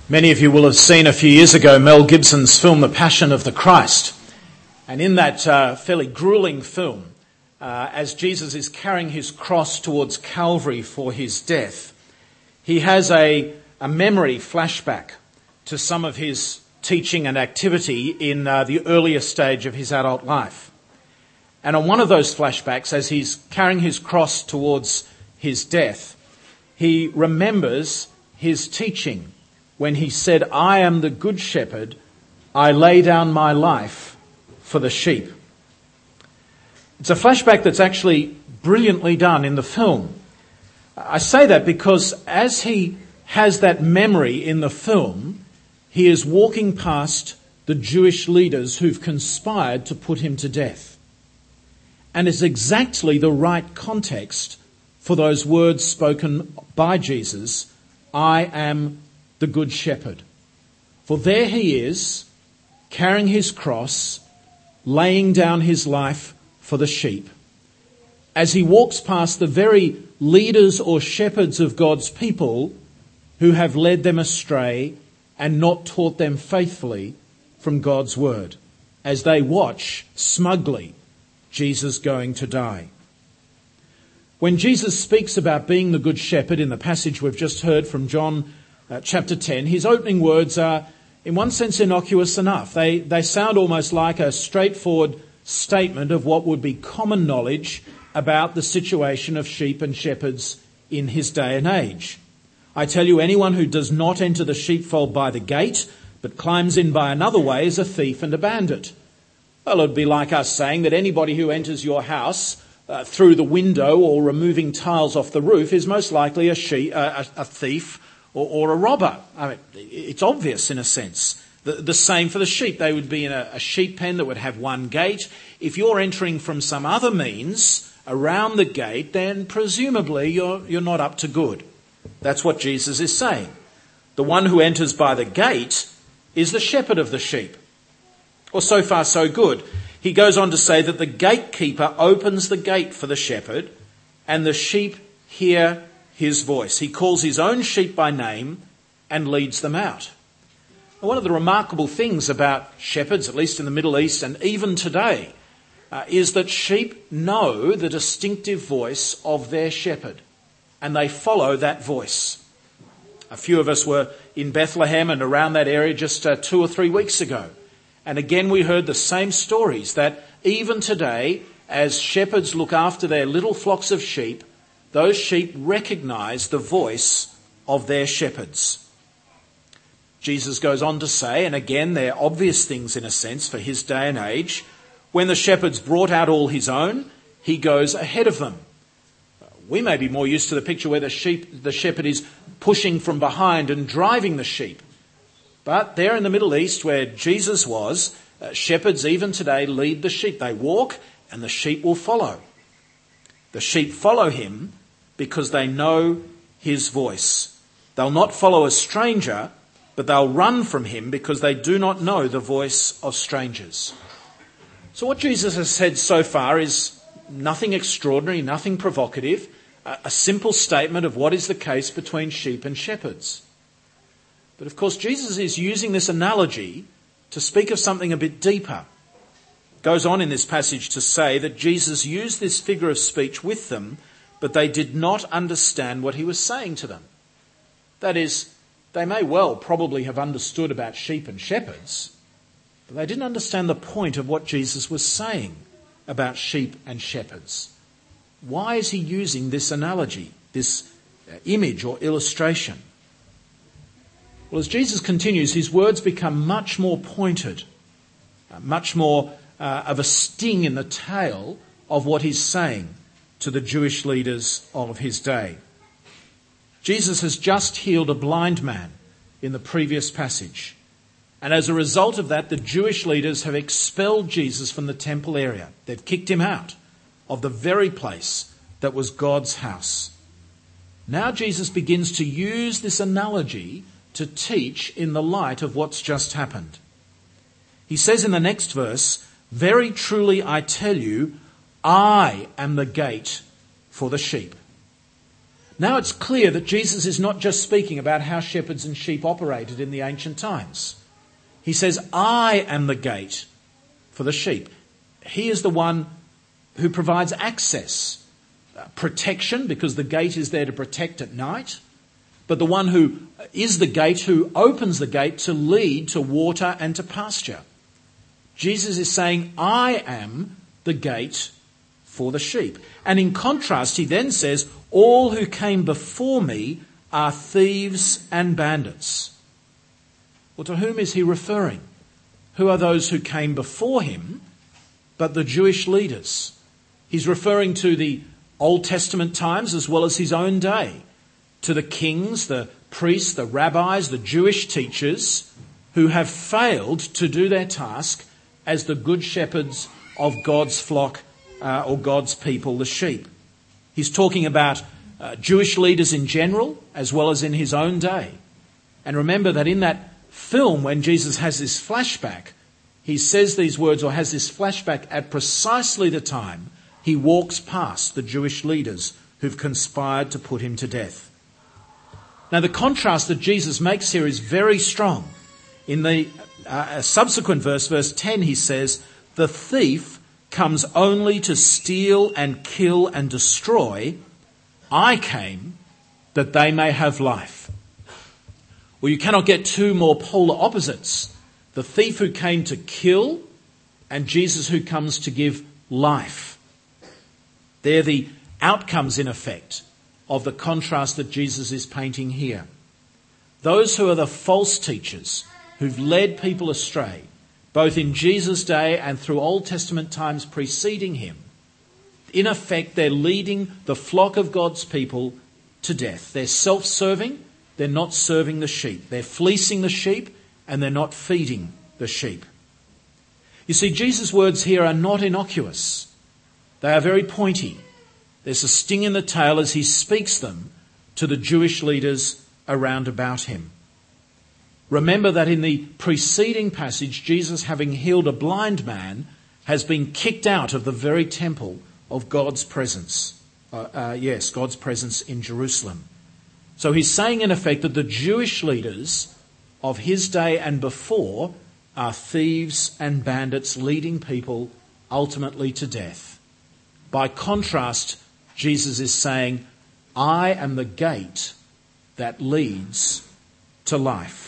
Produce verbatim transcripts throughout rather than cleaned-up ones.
Many of you will have seen a few years ago Mel Gibson's film The Passion of the Christ. And in that uh, fairly grueling film, uh, as Jesus is carrying his cross towards Calvary for his death, he has a, a memory flashback to some of his teaching and activity in uh, the earlier stage of his adult life. And on one of those flashbacks, as he's carrying his cross towards his death, he remembers his teaching when he said, "I am the good shepherd, I lay down my life for the sheep." It's a flashback that's actually brilliantly done in the film. I say that because as he has that memory in the film, he is walking past the Jewish leaders who've conspired to put him to death. And it's exactly the right context for those words spoken by Jesus, "I am the good shepherd." For there he is, carrying his cross, laying down his life for the sheep, as he walks past the very leaders or shepherds of God's people who have led them astray and not taught them faithfully from God's word, as they watch smugly Jesus going to die. When Jesus speaks about being the good shepherd in the passage we've just heard from John uh, chapter ten, his opening words are in one sense innocuous enough. They, they sound almost like a straightforward statement of what would be common knowledge about the situation of sheep and shepherds in his day and age. "I tell you, anyone who does not enter the sheepfold by the gate, but climbs in by another way, is a thief and a bandit." Well, it would be like us saying that anybody who enters your house uh, through the window or removing tiles off the roof is most likely a, she- uh, a, a thief or, or a robber. I mean, it's obvious in a sense. The, the same for the sheep. They would be in a, a sheep pen that would have one gate. If you're entering from some other means around the gate, then presumably you're, you're not up to good. That's what Jesus is saying. The one who enters by the gate is the shepherd of the sheep. Well, so far so good. He goes on to say that the gatekeeper opens the gate for the shepherd and the sheep hear his voice. He calls his own sheep by name and leads them out. Now, one of the remarkable things about shepherds, at least in the Middle East and even today, uh, is that sheep know the distinctive voice of their shepherd, and they follow that voice. A few of us were in Bethlehem and around that area just uh, two or three weeks ago. And again we heard the same stories that even today, as shepherds look after their little flocks of sheep, those sheep recognise the voice of their shepherds. Jesus goes on to say, and again they're obvious things in a sense for his day and age, when the shepherds brought out all his own, he goes ahead of them. We may be more used to the picture where the sheep, the shepherd is pushing from behind and driving the sheep. But there in the Middle East where Jesus was, uh, shepherds even today lead the sheep. They walk and the sheep will follow. The sheep follow him because they know his voice. They'll not follow a stranger, but they'll run from him because they do not know the voice of strangers. So what Jesus has said so far is nothing extraordinary, nothing provocative, a simple statement of what is the case between sheep and shepherds. But of course, Jesus is using this analogy to speak of something a bit deeper. Goes on in this passage to say that Jesus used this figure of speech with them, but they did not understand what he was saying to them. That is, they may well probably have understood about sheep and shepherds, but they didn't understand the point of what Jesus was saying about sheep and shepherds. Why is he using this analogy, this image or illustration? Well, as Jesus continues, his words become much more pointed, much more uh, of a sting in the tail of what he's saying to the Jewish leaders of his day. Jesus has just healed a blind man in the previous passage. And as a result of that, the Jewish leaders have expelled Jesus from the temple area. They've kicked him out of the very place that was God's house. Now Jesus begins to use this analogy to teach in the light of what's just happened. He says in the next verse, "Very truly I tell you, I am the gate for the sheep." Now it's clear that Jesus is not just speaking about how shepherds and sheep operated in the ancient times. He says, I am the gate for the sheep. He is the one who provides access, uh, protection, because the gate is there to protect at night, but the one who is the gate, who opens the gate to lead to water and to pasture. Jesus is saying, I am the gate for the sheep. And in contrast, he then says, all who came before me are thieves and bandits. Well, to whom is he referring? Who are those who came before him, but the Jewish leaders? He's referring to the Old Testament times as well as his own day, to the kings, the priests, the rabbis, the Jewish teachers who have failed to do their task as the good shepherds of God's flock uh, or God's people, the sheep. He's talking about uh, Jewish leaders in general as well as in his own day. And remember that in that film, when Jesus has this flashback, he says these words or has this flashback at precisely the time he walks past the Jewish leaders who've conspired to put him to death. Now, the contrast that Jesus makes here is very strong. In the uh, subsequent verse, verse ten, he says, the thief comes only to steal and kill and destroy. I came that they may have life. Well, you cannot get two more polar opposites. The thief who came to kill and Jesus who comes to give life. They're the outcomes, in effect, of the contrast that Jesus is painting here. Those who are the false teachers who've led people astray, both in Jesus' day and through Old Testament times preceding him, in effect, they're leading the flock of God's people to death. They're self-serving, they're not serving the sheep. They're fleecing the sheep and they're not feeding the sheep. You see, Jesus' words here are not innocuous. They are very pointy. There's a sting in the tail as he speaks them to the Jewish leaders around about him. Remember that in the preceding passage, Jesus, having healed a blind man, has been kicked out of the very temple of God's presence. Uh, uh, yes, God's presence in Jerusalem. So he's saying in effect that the Jewish leaders of his day and before are thieves and bandits leading people ultimately to death. By contrast, Jesus is saying, I am the gate that leads to life.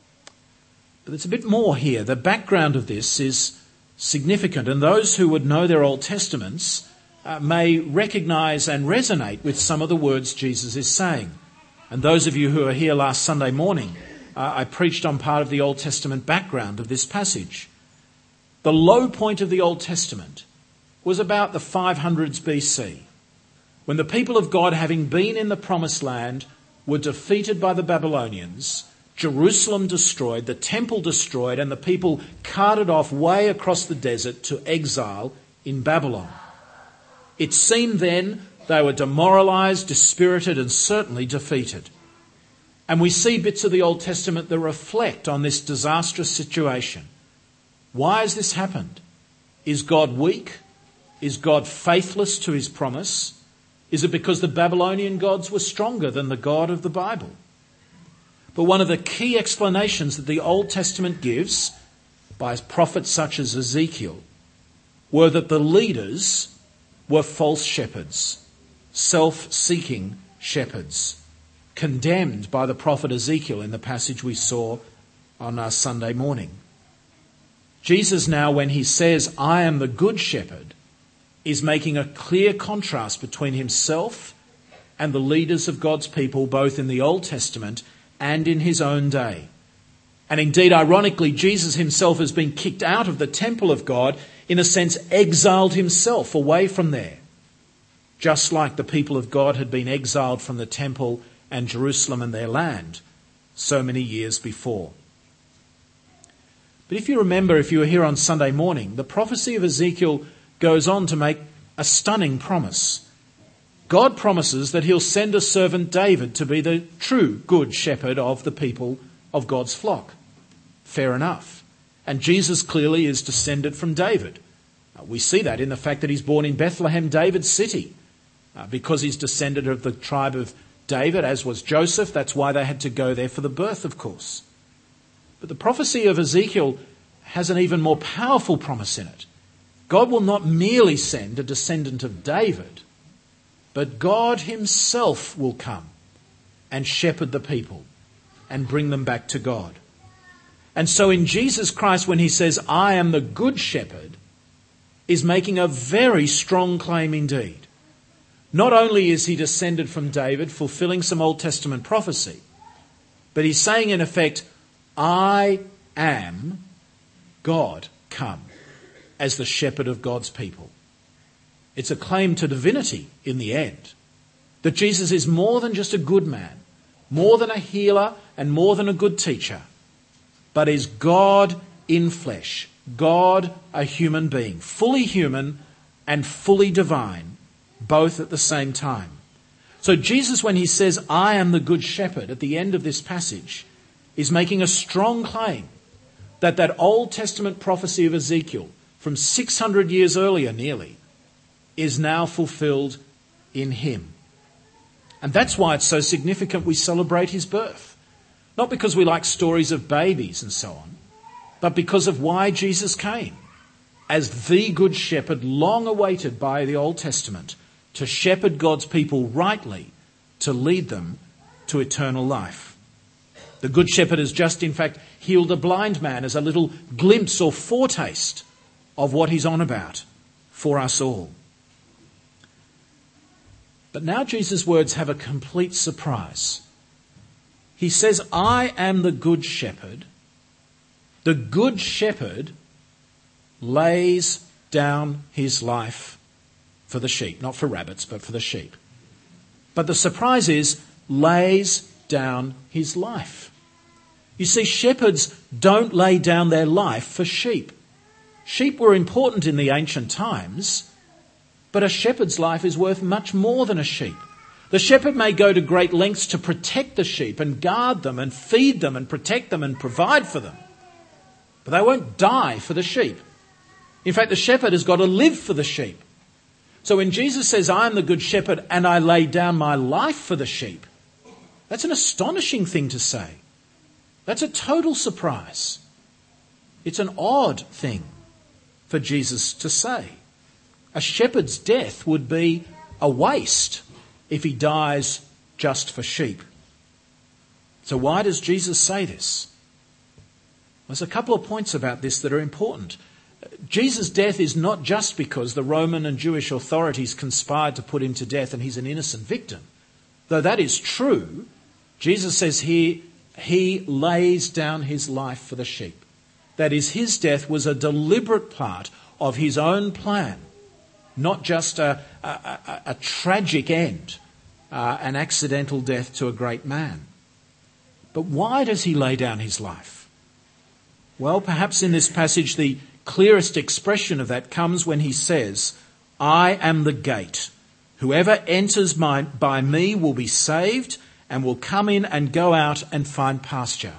But there's a bit more here. The background of this is significant, and those who would know their Old Testaments uh, may recognise and resonate with some of the words Jesus is saying. And those of you who are here last Sunday morning, uh, I preached on part of the Old Testament background of this passage. The low point of the Old Testament was about the five hundreds B C, when the people of God, having been in the Promised Land, were defeated by the Babylonians, Jerusalem destroyed, the temple destroyed, and the people carted off way across the desert to exile in Babylon. It seemed then they were demoralised, dispirited, and certainly defeated. And we see bits of the Old Testament that reflect on this disastrous situation. Why has this happened? Is God weak? Is God faithless to his promise? Is it because the Babylonian gods were stronger than the God of the Bible? But one of the key explanations that the Old Testament gives by prophets such as Ezekiel were that the leaders were false shepherds, self-seeking shepherds, condemned by the prophet Ezekiel in the passage we saw on our Sunday morning. Jesus now, when he says, I am the good shepherd, is making a clear contrast between himself and the leaders of God's people, both in the Old Testament and in his own day. And indeed, ironically, Jesus himself has been kicked out of the temple of God, in a sense exiled himself away from there, just like the people of God had been exiled from the temple and Jerusalem and their land so many years before. But if you remember, if you were here on Sunday morning, the prophecy of Ezekiel goes on to make a stunning promise. God promises that he'll send a servant David to be the true good shepherd of the people of God's flock. Fair enough. And Jesus clearly is descended from David. Uh, we see that in the fact that he's born in Bethlehem, David's city, uh, because he's descended of the tribe of David, as was Joseph. That's why they had to go there for the birth, of course. But the prophecy of Ezekiel has an even more powerful promise in it. God will not merely send a descendant of David, but God himself will come and shepherd the people and bring them back to God. And so in Jesus Christ, when he says, I am the good shepherd, is making a very strong claim indeed. Not only is he descended from David, fulfilling some Old Testament prophecy, but he's saying in effect, I am God come as the shepherd of God's people. It's a claim to divinity in the end, that Jesus is more than just a good man, more than a healer and more than a good teacher, but is God in flesh, God a human being, fully human and fully divine, both at the same time. So Jesus, when he says, I am the good shepherd, at the end of this passage, is making a strong claim that that Old Testament prophecy of Ezekiel from six hundred years earlier nearly is now fulfilled in him. And that's why it's so significant we celebrate his birth. Not because we like stories of babies and so on, but because of why Jesus came as the good shepherd, long awaited by the Old Testament, to shepherd God's people rightly, to lead them to eternal life. The good shepherd has just, in fact, healed a blind man as a little glimpse or foretaste of what he's on about for us all. But now Jesus' words have a complete surprise. He says, I am the good shepherd. The good shepherd lays down his life for the sheep. Not for rabbits, but for the sheep. But the surprise is, lays down his life. You see, shepherds don't lay down their life for sheep. Sheep were important in the ancient times, but a shepherd's life is worth much more than a sheep. The shepherd may go to great lengths to protect the sheep and guard them and feed them and protect them and provide for them, but they won't die for the sheep. In fact, the shepherd has got to live for the sheep. So when Jesus says, I am the good shepherd and I lay down my life for the sheep, that's an astonishing thing to say. That's a total surprise. It's an odd thing for Jesus to say. A shepherd's death would be a waste if he dies just for sheep. So why does Jesus say this? There's a couple of points about this that are important. Jesus' death is not just because the Roman and Jewish authorities conspired to put him to death and he's an innocent victim. Though that is true, Jesus says here, he lays down his life for the sheep. That is, his death was a deliberate part of his own plan, not just a, a, a, a tragic end, uh, an accidental death to a great man. But why does he lay down his life? Well, perhaps in this passage the clearest expression of that comes when he says, I am the gate. Whoever enters my, by me will be saved and will come in and go out and find pasture.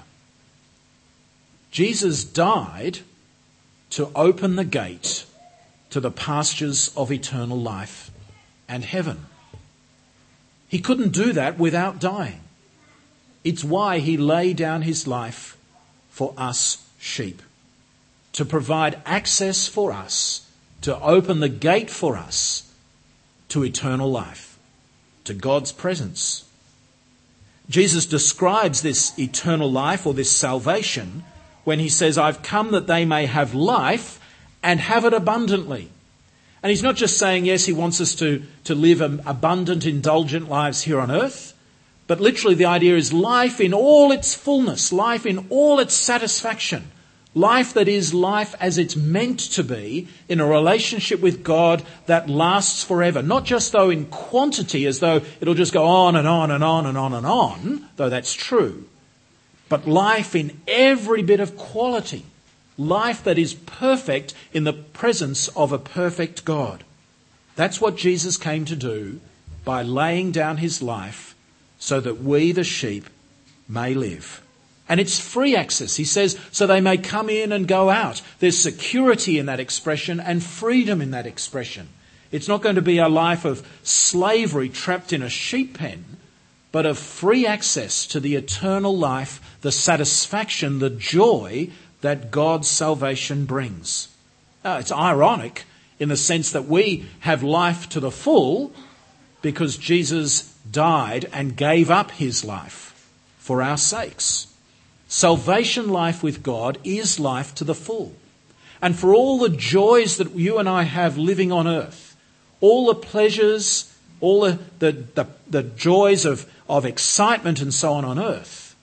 Jesus died to open the gate to the pastures of eternal life and heaven. He couldn't do that without dying. It's why he laid down his life for us sheep, to provide access for us, to open the gate for us to eternal life, to God's presence. Jesus describes this eternal life or this salvation when he says, I've come that they may have life and have it abundantly. And he's not just saying, yes, he wants us to, to live abundant, indulgent lives here on earth, but literally the idea is life in all its fullness, life in all its satisfaction, life that is life as it's meant to be in a relationship with God that lasts forever. Not just though in quantity, as though it'll just go on and on and on and on and on, though that's true, but life in every bit of quality. Life that is perfect in the presence of a perfect God. That's what Jesus came to do by laying down his life so that we, the sheep, may live. And it's free access. He says, so they may come in and go out. There's security in that expression and freedom in that expression. It's not going to be a life of slavery trapped in a sheep pen, but of free access to the eternal life, the satisfaction, the joy that God's salvation brings. Now, it's ironic in the sense that we have life to the full because Jesus died and gave up his life for our sakes. Salvation life with God is life to the full. And for all the joys that you and I have living on earth, all the pleasures, all the, the, the, the joys of, of excitement and so on on earth,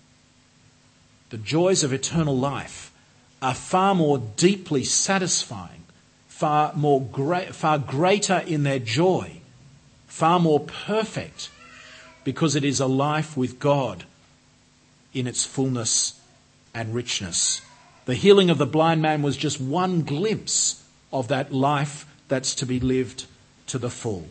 the joys of eternal life are far more deeply satisfying, far more great, far greater in their joy, far more perfect, because it is a life with God in its fullness and richness. The healing of the blind man was just one glimpse of that life that's to be lived to the full.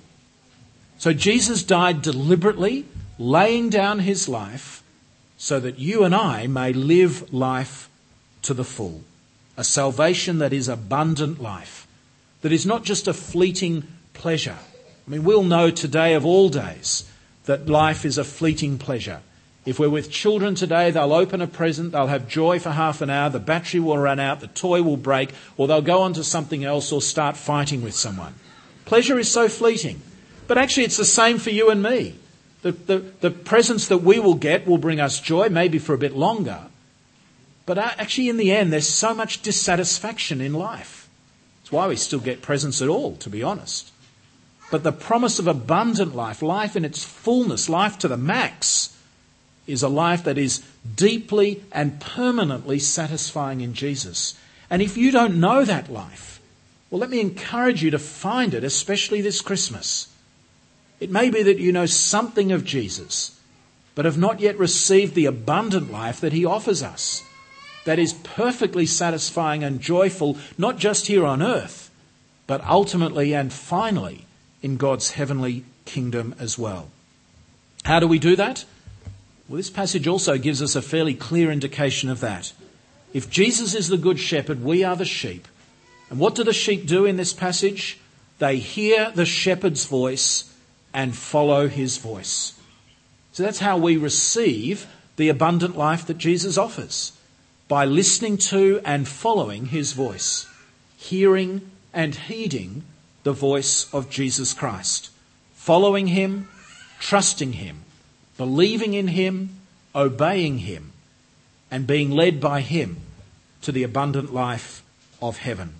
So Jesus died deliberately, laying down his life so that you and I may live life to the full. A salvation that is abundant life, that is not just a fleeting pleasure. I mean, we'll know today of all days that life is a fleeting pleasure. If we're with children today, they'll open a present, they'll have joy for half an hour, the battery will run out, the toy will break, or they'll go on to something else or start fighting with someone. Pleasure is so fleeting. But actually it's the same for you and me. The, the, the presents that we will get will bring us joy, maybe for a bit longer. But actually in the end, there's so much dissatisfaction in life. That's why we still get presents at all, to be honest. But the promise of abundant life, life in its fullness, life to the max, is a life that is deeply and permanently satisfying in Jesus. And if you don't know that life, well, let me encourage you to find it, especially this Christmas. It may be that you know something of Jesus, but have not yet received the abundant life that he offers us, that is perfectly satisfying and joyful, not just here on earth, but ultimately and finally in God's heavenly kingdom as well. How do we do that? Well, this passage also gives us a fairly clear indication of that. If Jesus is the good shepherd, we are the sheep. And what do the sheep do in this passage? They hear the shepherd's voice and follow his voice. So that's how we receive the abundant life that Jesus offers, by listening to and following his voice, hearing and heeding the voice of Jesus Christ, following him, trusting him, believing in him, obeying him, and being led by him to the abundant life of heaven.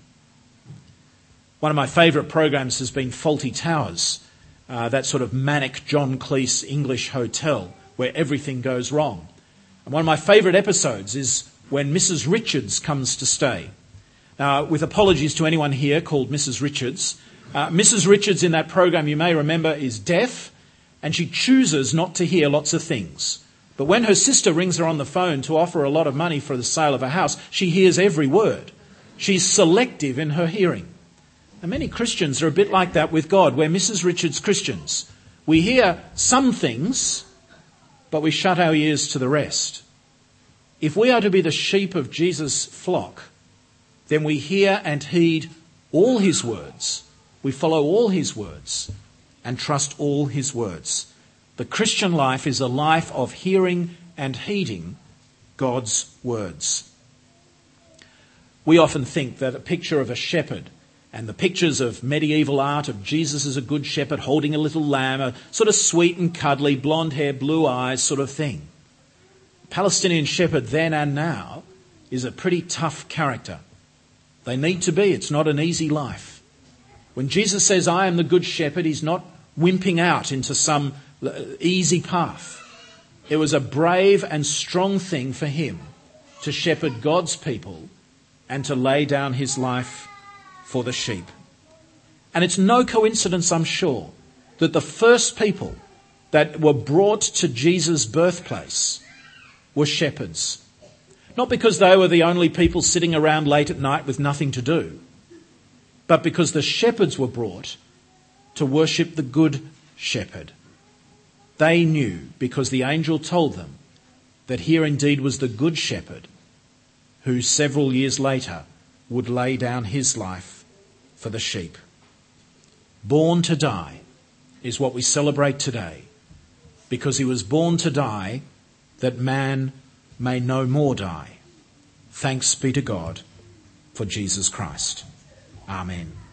One of my favourite programs has been Fawlty Towers, uh, that sort of manic John Cleese English hotel where everything goes wrong. And one of my favourite episodes is when Missus Richards comes to stay. Now, with apologies to anyone here called Missus Richards, uh, Missus Richards in that program, you may remember, is deaf, and she chooses not to hear lots of things. But when her sister rings her on the phone to offer a lot of money for the sale of a house, she hears every word. She's selective in her hearing. And many Christians are a bit like that with God. We're Missus Richards Christians. We hear some things, but we shut our ears to the rest. If we are to be the sheep of Jesus' flock, then we hear and heed all his words. We follow all his words and trust all his words. The Christian life is a life of hearing and heeding God's words. We often think that a picture of a shepherd and the pictures of medieval art of Jesus as a good shepherd holding a little lamb, a sort of sweet and cuddly, blonde hair, blue eyes sort of thing. Palestinian shepherd then and now is a pretty tough character. They need to be. It's not an easy life. When Jesus says, I am the good shepherd, he's not wimping out into some easy path. It was a brave and strong thing for him to shepherd God's people and to lay down his life for the sheep. And it's no coincidence, I'm sure, that the first people that were brought to Jesus' birthplace were shepherds. Not because they were the only people sitting around late at night with nothing to do, but because the shepherds were brought to worship the good shepherd. They knew, because the angel told them, that here indeed was the good shepherd who several years later would lay down his life for the sheep. Born to die is what we celebrate today. because he was born to die, that man may no more die. Thanks be to God for Jesus Christ. Amen.